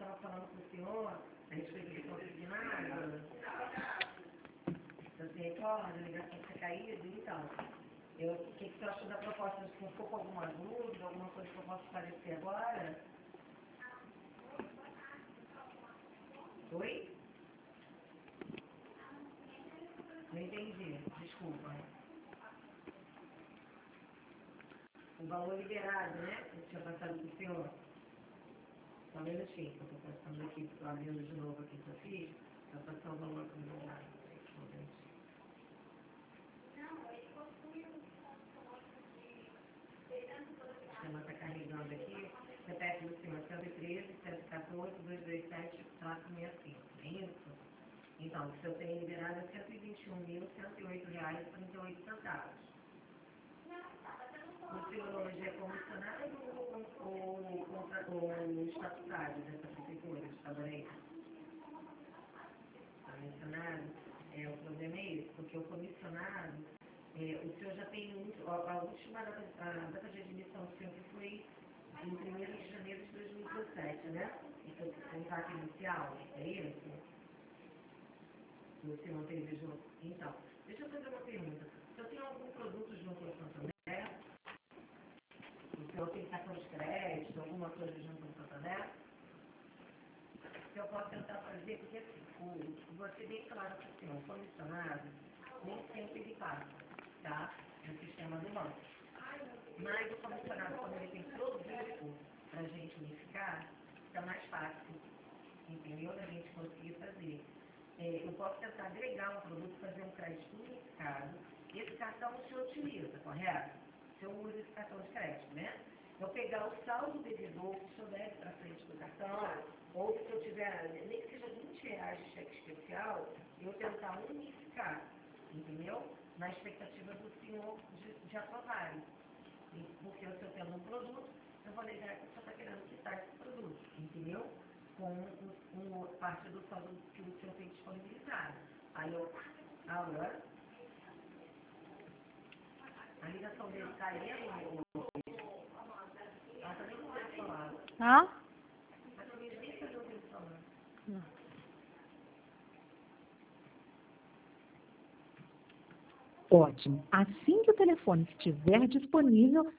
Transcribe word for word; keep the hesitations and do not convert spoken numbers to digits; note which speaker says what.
Speaker 1: estava falando com o senhor a respeito do consignado. Você recorda, a ligação ter caído e tal. Eu, o que, que você achou da proposta? Se ficou com alguma dúvida, alguma coisa que eu possa esclarecer agora? Oi? Não entendi, desculpa. O valor liberado, né? Que eu tinha passado para o senhor. Só um minutinho, que eu estou passando aqui, estou abrindo de novo aqui que eu fiz, para passar o valor para o meu lado. O sistema está carregando aqui. Repete o senhor, cento e treze, cento e quatorze, duzentos e vinte e sete, quatrocentos e sessenta e cinco. É isso? Então, o que eu tenho liberado é cento e vinte e um mil, cento e oito reais e trinta e oito centavos. O senhor hoje é comissionado ou, ou, ou, ou estatutário dessa prefeitura de Itaboraí? Comissionado? É, o problema é esse, porque o comissionado, é, o senhor já tem muito, a, a última data, a data de admissão do senhor que foi em primeiro de janeiro de dois mil e dezessete, né? Esse é o contrato inicial, é isso? Você não teve junto? Então, deixa eu fazer uma pergunta. O senhor tem algum produto junto ao Santander? O senhor tem cartão de crédito, alguma coisa junto ao Santander? Que eu posso tentar fazer, porque assim, o, você bem claro para o senhor, o comissionado, nem sempre ele passa, tá? No sistema do banco. Mas o comissionado, quando ele tem produto para a gente unificar, fica mais fácil, entendeu? Da gente conseguir fazer. É, eu posso tentar agregar um produto, fazer um crédito unificado. Esse cartão o senhor utiliza, correto? O senhor usa esse cartão de crédito, né? Eu pegar o saldo devedor que o senhor deve para frente do cartão, ou se eu tiver, nem que seja vinte reais de cheque especial, eu tentar unificar, entendeu? Na expectativa do senhor de, de aprovarem. Porque o senhor tendo um produto, eu vou negar que o senhor está querendo quitar esse produto, entendeu? Com um, um, parte do saldo que o senhor tem disponibilizado. Aí eu, agora, a ligação dele está aí, ela também não vai falar.
Speaker 2: Ah?
Speaker 1: Mas também nem sabe o que ele falando.
Speaker 2: Não. Ótimo. Assim que o telefone estiver disponível,